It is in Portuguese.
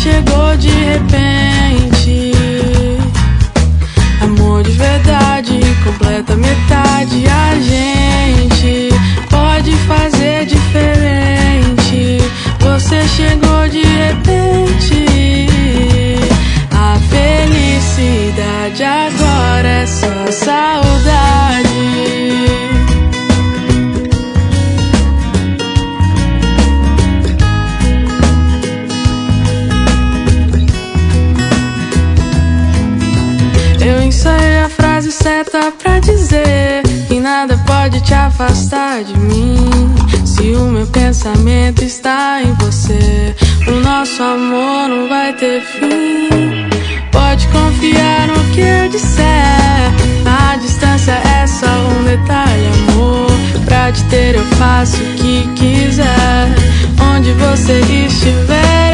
chegou de repente. Amor de verdade, completa metade. A gente pode fazer diferente. Você chegou de repente. A felicidade agora é só saudade. Eu ensaiei a frase certa pra dizer que nada pode te afastar de mim. Se o meu pensamento está em você, o nosso amor não vai ter fim. Pode confiar no que eu disser, a distância é só um detalhe, amor. Pra te ter eu faço o que quiser, onde você estiver.